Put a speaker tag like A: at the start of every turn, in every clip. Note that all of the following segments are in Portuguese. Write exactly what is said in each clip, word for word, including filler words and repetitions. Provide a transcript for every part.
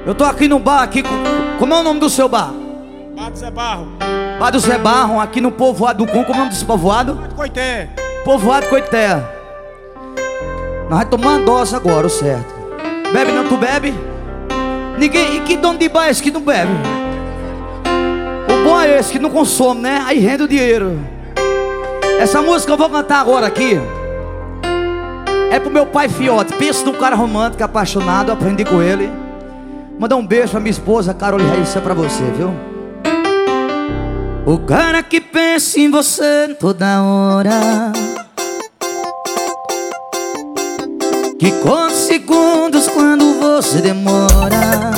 A: Eu tô aqui no bar aqui. Como é o nome do seu bar?
B: Bar do Zé Barro.
A: Bar do Zé Barro, aqui no povoado do Cum. Como é o nome desse povoado?
B: Coité.
A: Povoado Coité. Nós vamos tomar uma dose agora, o certo. Bebe não, tu bebe? Ninguém, e que dono de bar é esse que não bebe? O bom é esse que não consome, né? Aí rende o dinheiro. Essa música eu vou cantar agora aqui é pro meu pai Fiote. Pensa num cara romântico, apaixonado. Aprendi com ele. Mandar um beijo pra minha esposa Carol Raíssa, pra você, viu? O cara que pensa em você toda hora, que conta segundos quando você demora,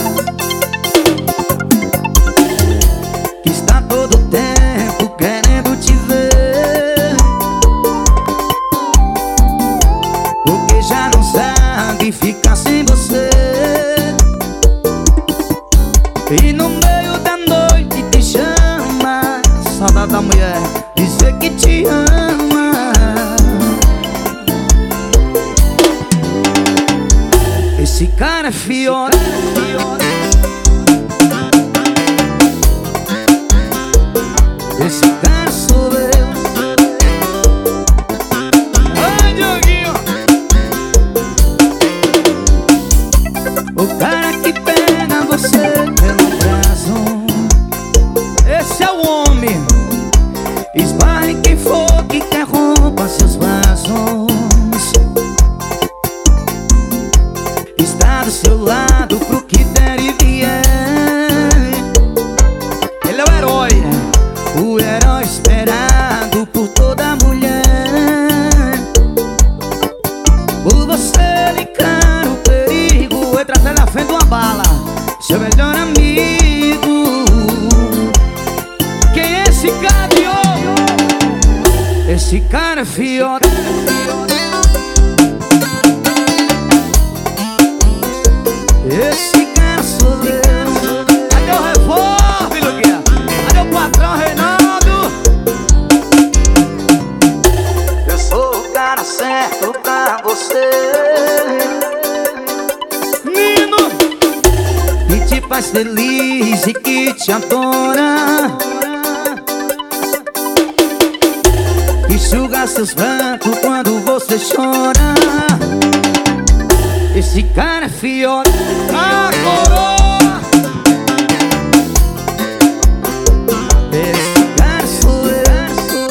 A: que está todo tempo querendo te ver, porque já não sabe ficar sem você. E no meio da noite te chama, saudade da mulher, dizer que te ama. Esse cara é Fiote. Esse cara sou eu. Ai, Dioguinho. O cara que pega você pelo braço, esse é o homem. Esbarre quem for que quer roubar seus braços. Está do seu lado pro que der e vier. Ele é o herói, o herói esperado por toda mulher. Por você ele encara o perigo, entra até na frente de uma bala, seu melhor amigo. Quem é esse cara de ouro? Esse cara é Fiote. Esse cara sou eu. Cadê o revólver, Luguinha? Cadê o patrão Reinaldo? Eu sou o cara certo pra você, Nino, que te faz feliz e que te adora, que enxuga seus prantos quando você chora. Esse cara é Fiote. A coroa. Esse cara sou eu.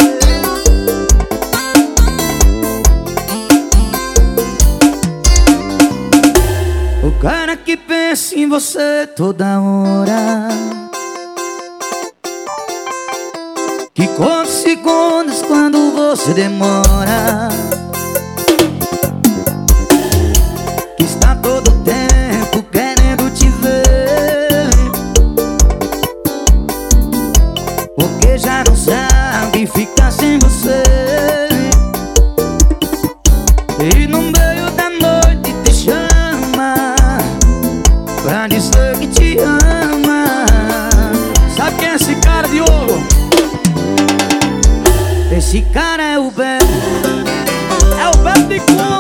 A: O cara que pensa em você toda hora, que conta segundos quando você demora, que está todo tempo querendo te ver, porque já não sabe ficar sem você. E no meio da noite te chama pra dizer que te ama. Sabe quem é esse cara de ouro? Esse cara é o Belo. É o Belo de Cum.